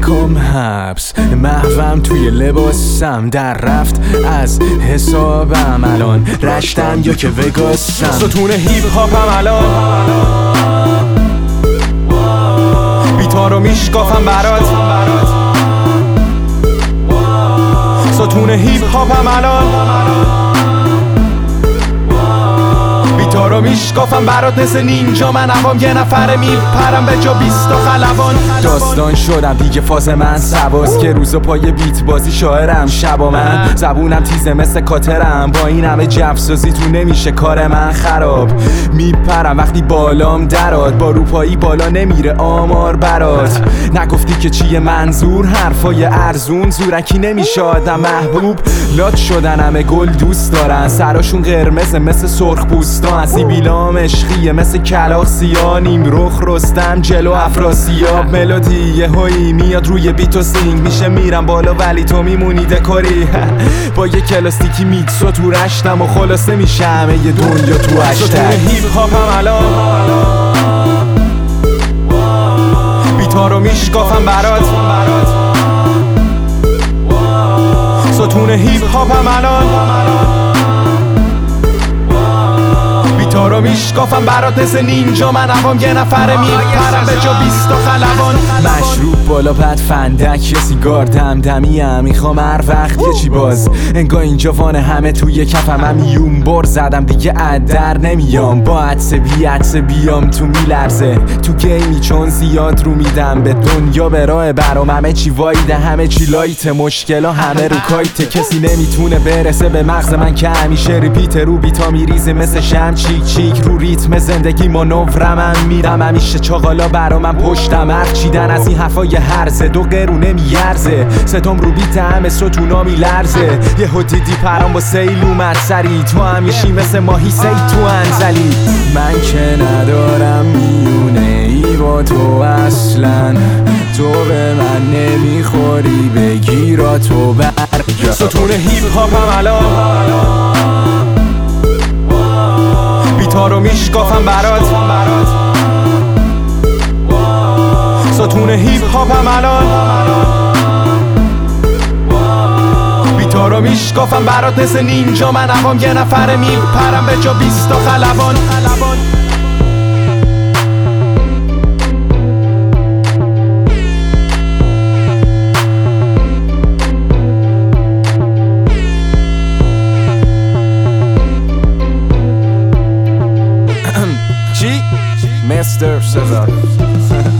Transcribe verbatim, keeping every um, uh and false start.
نکن حبس، محوم توی لباسم در رفت از حسابم، الان رشتم یا که وگاسم. ستون هیپ هاپم الان بیتا رو میشکافم برات. ستون هیپ هاپم الان بیتا رو میشکافم برات. مثل نینجا من هوام یه نفره میپرم به جا بیست تا خلبان. داستان شدم دیگه فاز من سباست که روزا پای بیت بازی شاعرم، شبا من زبونم تیزه مثل کاترم، با این همه جفسازی تو نمیشه کار من خراب. میپرم وقتی بالام دراد، با روپایی بالا نمیره آمار برات. نگفتی که چیه منظور، حرفای ارزون زورکی نمیشه آدم محبوب. لات شدن همه گل دوست دارن، سراشون قرمزه مثل سرخ بوستان. سیبیلام عشقیه مثل کلاغ سیاه، نیم رخ رستم جلو افراسیاب. ملودی یه هایی میاد روی بیت و سینگ میشه میرم بالا ولی تو میمونی دکوری. با یه کلاستیکی میکسو تو رشتم و خلاصه میشه همه یه دنیا تو هشتگ. ستون هیپ هاپم الان بیتا رو میشکافم برات. ستون هیپ هاپم الان بیتا رو میشکافم برات. مثل نینجا من هوام یه نفره میپرم به جا بیست تا خلبان. مشروب بالا پد فندک یه سیگار دمدمیم، میخوام هر وقت یه چی باز. انگار اینجا وانه همه توی کفم، هم یون بر زدم دیگه ادر نمیام. با عدس بی عدس بیام تو میلرزه تو گیمی چون زیاد رو میدم به دنیا به راه برام. همه چی وایده همه چی لایت، مشکلا همه رو کایت. کسی نمیتونه برسه به مغز من که همیشه ریپیت رو بیتا میریزه مثل شم چیک چیک رو ریتم زندگی مانورم. من میرم همیشه چاقالا برا من پشتم، حرف چیدن از این حرفای هرزه دو قرونه میارزه. ستم رو بیت همه ستونا میلرزه، یه دیدی پرام با سیل اومد سری. تو همیشی مثل ماهی سی تو انزلی. من که ندارم میونه ای با تو اصلا، تو به من نمیخوری بگیرا تو برگرد. ستون هیپ هاپم الان بیتا رو میشکافم برات. ستون هیپ هاپم الان بیتا رو میشکافم برات. مثل نینجا من هوام یه نفره میپرم به جا بیست تا خلبان. چی؟ مستر سزار